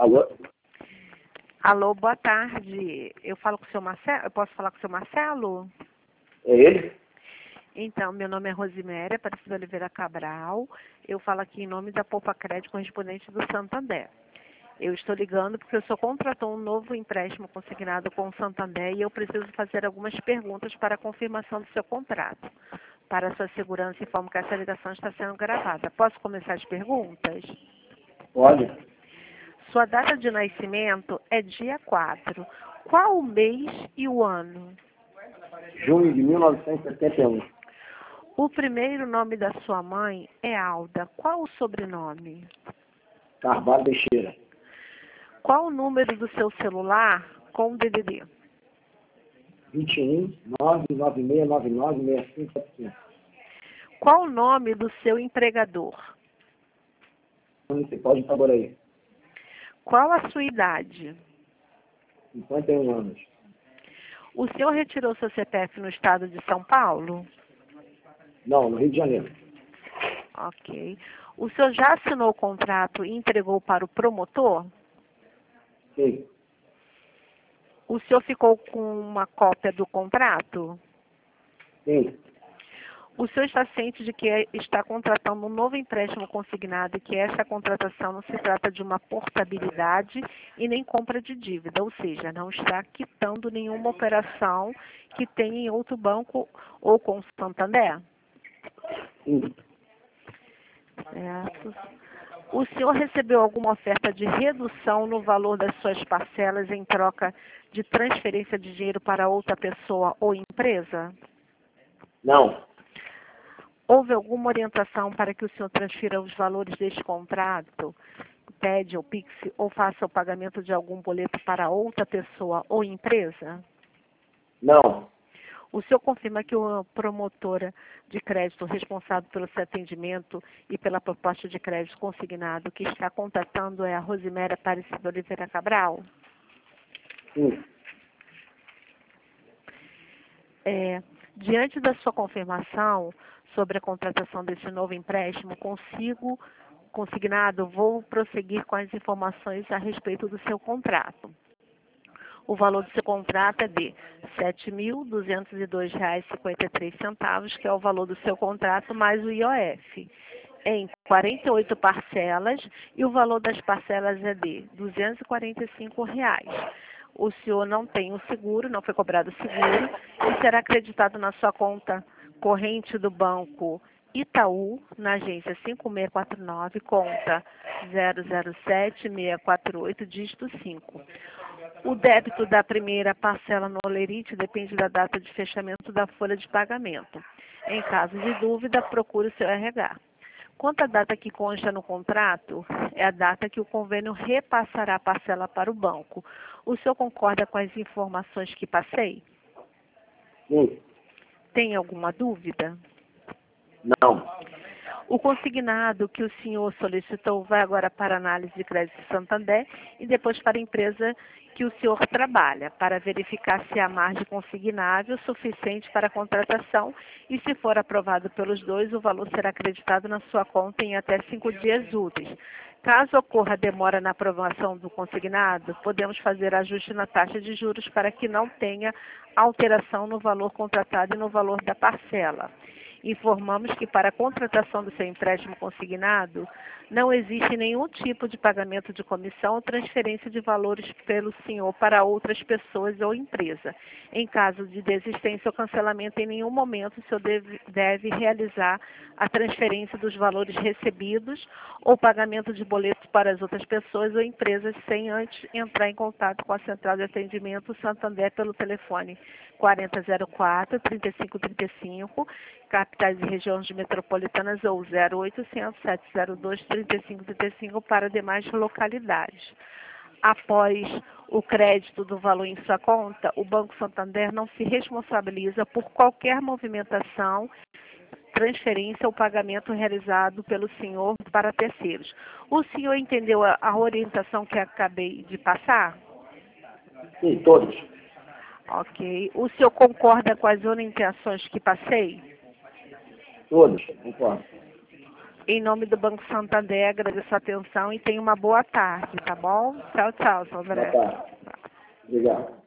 Alô? Alô, boa tarde. Eu falo com o seu Marcelo? Eu posso falar com o seu Marcelo? É ele? Então, meu nome é Rosiméria Aparecida Oliveira Cabral. Eu falo aqui em nome da Poupa Crédito correspondente do Santander. Eu estou ligando porque o senhor contratou um novo empréstimo consignado com o Santander e eu preciso fazer algumas perguntas para a confirmação do seu contrato. Para a sua segurança, informo que essa ligação está sendo gravada. Posso começar as perguntas? Pode. Sua data de nascimento é dia 4. Qual o mês e o ano? Junho de 1971. O primeiro nome da sua mãe é Alda. Qual o sobrenome? Carvalho Teixeira. Qual o número do seu celular com DDD? 21 99699 6575. Qual o nome do seu empregador? Municipal de Itaboraí. Qual a sua idade? 51 anos. O senhor retirou seu CPF no estado de São Paulo? Não, no Rio de Janeiro. Ok. O senhor já assinou o contrato e entregou para o promotor? Sim. O senhor ficou com uma cópia do contrato? Sim. O senhor está ciente de que está contratando um novo empréstimo consignado e que essa contratação não se trata de uma portabilidade e nem compra de dívida, ou seja, não está quitando nenhuma operação que tenha em outro banco ou com o Santander? Sim. Certo. O senhor recebeu alguma oferta de redução no valor das suas parcelas em troca de transferência de dinheiro para outra pessoa ou empresa? Não. Houve alguma orientação para que o senhor transfira os valores deste contrato, TED ou Pix, ou faça o pagamento de algum boleto para outra pessoa ou empresa? Não. O senhor confirma que a promotora de crédito responsável pelo seu atendimento e pela proposta de crédito consignado que está contratando é a Rosiméria Aparecida Oliveira Cabral? Sim. Diante da sua confirmação sobre a contratação desse novo empréstimo consignado, vou prosseguir com as informações a respeito do seu contrato. O valor do seu contrato é de R$ 7.202,53, que é o valor do seu contrato mais o IOF, em 48 parcelas, e o valor das parcelas é de R$ 245. O senhor não tem o seguro, não foi cobrado o seguro, e será acreditado na sua conta corrente do banco Itaú, na agência 5649, conta 007648, dígito 5. O débito da primeira parcela no Olerite depende da data de fechamento da folha de pagamento. Em caso de dúvida, procure o seu RH. Quanto à data que consta no contrato, é a data que o convênio repassará a parcela para o banco. O senhor concorda com as informações que passei? Sim. Tem alguma dúvida? Não. O consignado que o senhor solicitou vai agora para a análise de crédito Santander e depois para a empresa que o senhor trabalha, para verificar se há margem consignável suficiente para a contratação e, se for aprovado pelos dois, o valor será acreditado na sua conta em até 5 dias úteis. Caso ocorra demora na aprovação do consignado, podemos fazer ajuste na taxa de juros para que não tenha alteração no valor contratado e no valor da parcela. Informamos que para a contratação do seu empréstimo consignado, não existe nenhum tipo de pagamento de comissão ou transferência de valores pelo senhor para outras pessoas ou empresa. Em caso de desistência ou cancelamento, em nenhum momento o senhor deve realizar a transferência dos valores recebidos ou pagamento de boletos para as outras pessoas ou empresas sem antes entrar em contato com a Central de Atendimento Santander pelo telefone 4004-3535, capitais e regiões metropolitanas, ou 0800-702-3535 para demais localidades. Após o crédito do valor em sua conta, o Banco Santander não se responsabiliza por qualquer movimentação, transferência ou pagamento realizado pelo senhor para terceiros. O senhor entendeu a orientação que acabei de passar? Sim, todos. Ok. O senhor concorda com as orientações que passei? Todos. Concordo. Em nome do Banco Santander, agradeço a atenção e tenha uma boa tarde, tá bom? Tchau, tchau, São André. Boa tarde. Obrigado.